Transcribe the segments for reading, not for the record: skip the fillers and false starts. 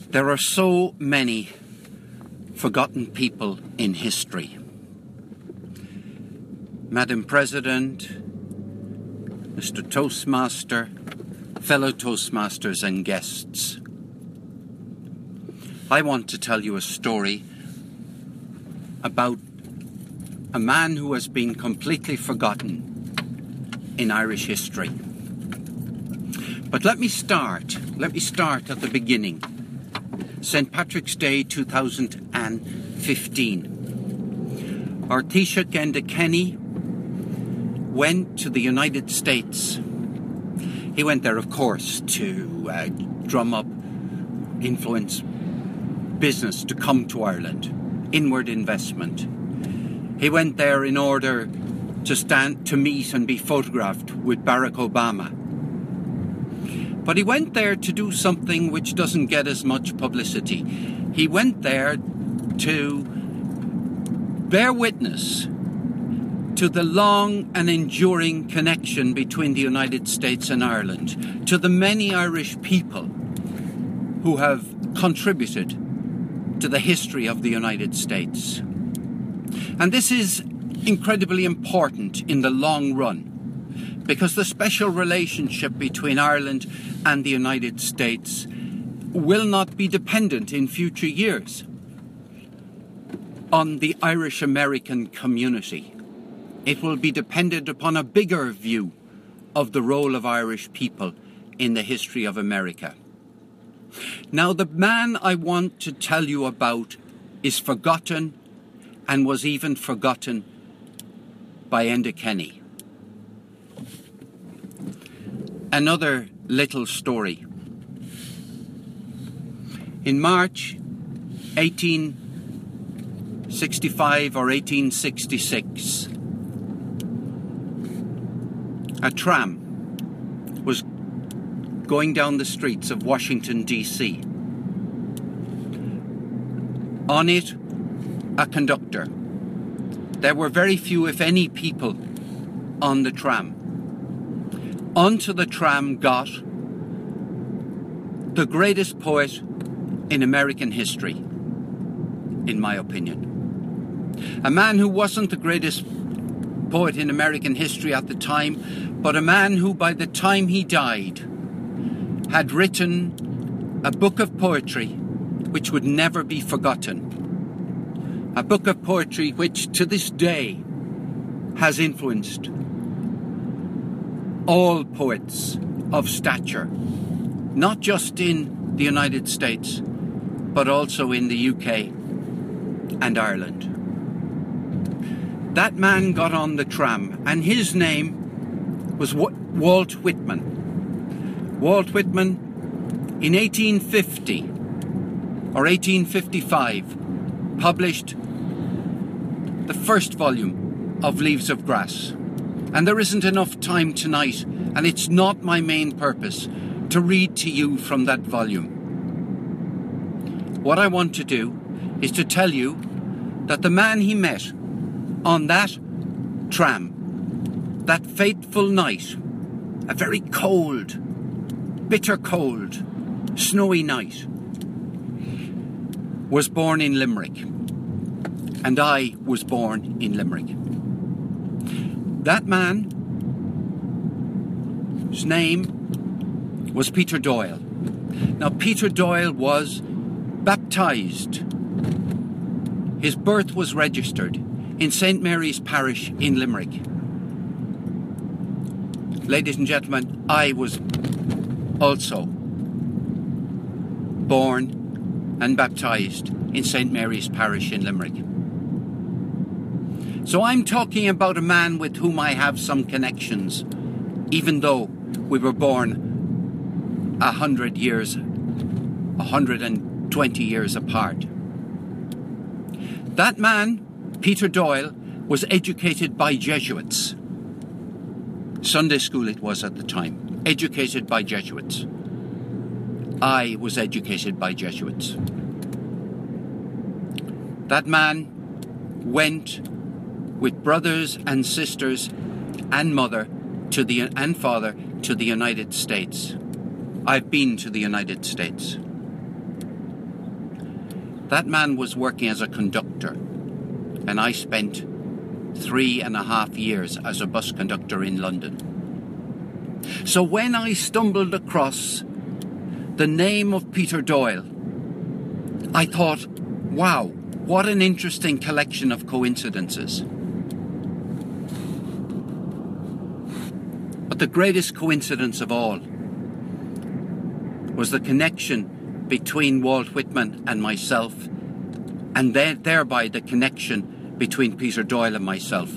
There are so many forgotten people in history. Madam President, Mr. Toastmaster, fellow Toastmasters and guests. I want to tell you a story about a man who has been completely forgotten in Irish history. But let me start at the beginning. St. Patrick's Day 2015. Our Taoiseach Enda Kenny went to the United States. He went there, of course, to drum up, influence business to come to Ireland, inward investment. He went there in order to meet and be photographed with Barack Obama. But he went there to do something which doesn't get as much publicity. He went there to bear witness to the long and enduring connection between the United States and Ireland, to the many Irish people who have contributed to the history of the United States. And this is incredibly important in the long run, because the special relationship between Ireland and the United States will not be dependent in future years on the Irish-American community. It will be dependent upon a bigger view of the role of Irish people in the history of America. Now, the man I want to tell you about is forgotten, and was even forgotten by Enda Kenny. Another little story. In March 1865 or 1866, a tram was going down the streets of Washington, D.C. On it, a conductor. There were very few, if any, people on the tram. Onto the tram got the greatest poet in American history, in my opinion. A man who wasn't the greatest poet in American history at the time, but a man who, by the time he died, had written a book of poetry which would never be forgotten. A book of poetry which, to this day, has influenced all poets of stature, not just in the United States, but also in the UK and Ireland. That man got on the tram, and his name was Walt Whitman. Walt Whitman, in 1850 or 1855, published the first volume of Leaves of Grass. And there isn't enough time tonight, and it's not my main purpose, to read to you from that volume. What I want to do is to tell you that the man he met on that tram, that fateful night, a very cold, bitter cold, snowy night, was born in Limerick. And I was born in Limerick. That man, his name was Peter Doyle. Now, Peter Doyle was baptised. His birth was registered in St. Mary's Parish in Limerick. Ladies and gentlemen, I was also born and baptised in St. Mary's Parish in Limerick. So I'm talking about a man with whom I have some connections, even though we were born 120 years apart. That man, Peter Doyle, was educated by Jesuits. Sunday school it was at the time, educated by Jesuits. I was educated by Jesuits. That man went with brothers and sisters and mother and father to the United States. I've been to the United States. That man was working as a conductor, and I spent 3.5 years as a bus conductor in London. So when I stumbled across the name of Peter Doyle, I thought, wow, what an interesting collection of coincidences. But the greatest coincidence of all was the connection between Walt Whitman and myself, and thereby the connection between Peter Doyle and myself.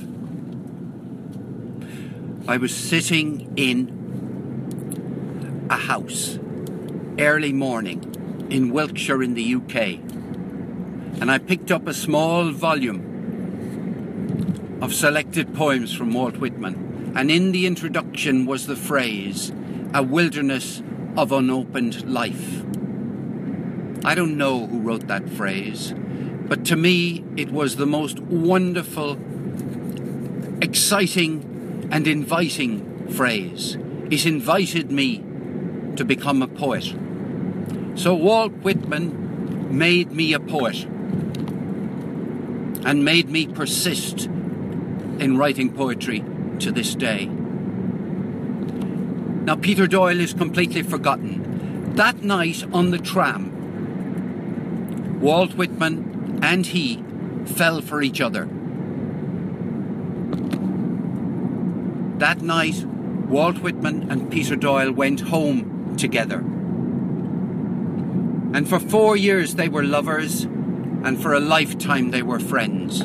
I was sitting in a house early morning in Wiltshire in the UK, and I picked up a small volume of selected poems from Walt Whitman, and in the introduction was the phrase, "A wilderness of unopened life." I don't know who wrote that phrase, but to me it was the most wonderful, exciting and inviting phrase. It invited me to become a poet. So Walt Whitman made me a poet and made me persist in writing poetry to this day. Now, Peter Doyle is completely forgotten. That night on the tram, Walt Whitman and he fell for each other. That night, Walt Whitman and Peter Doyle went home together. And for 4 years they were lovers, and for a lifetime they were friends.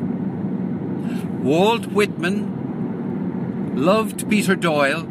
Walt Whitman loved Peter Doyle,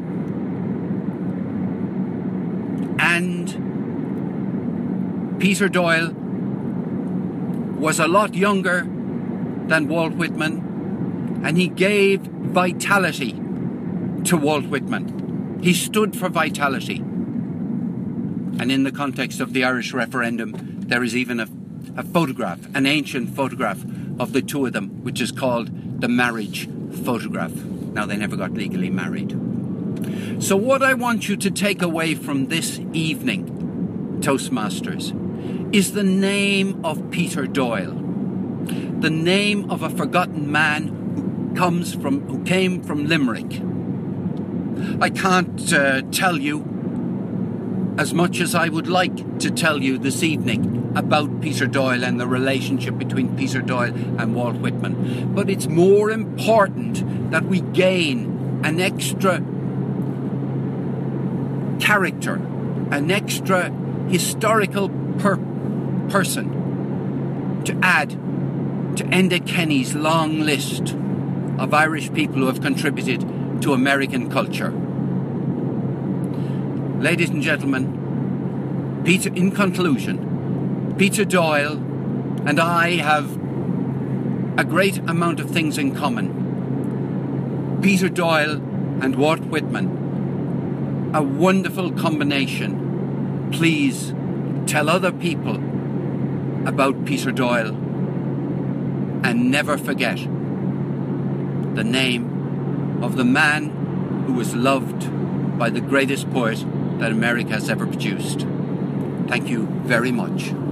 and Peter Doyle was a lot younger than Walt Whitman, and he gave vitality to Walt Whitman. He stood for vitality. And in the context of the Irish referendum, there is even a photograph, an ancient photograph of the two of them, which is called the marriage photograph. Now, they never got legally married. So what I want you to take away from this evening, Toastmasters, is the name of Peter Doyle, the name of a forgotten man who came from Limerick. I can't tell you as much as I would like to tell you this evening about Peter Doyle and the relationship between Peter Doyle and Walt Whitman, but it's more important that we gain an extra character, an extra historical person to add to Enda Kenny's long list of Irish people who have contributed to American culture. Ladies and gentlemen, in conclusion, Peter Doyle and I have a great amount of things in common. Peter Doyle and Walt Whitman, a wonderful combination. Please tell other people about Peter Doyle, and never forget the name of the man who was loved by the greatest poet that America has ever produced. Thank you very much.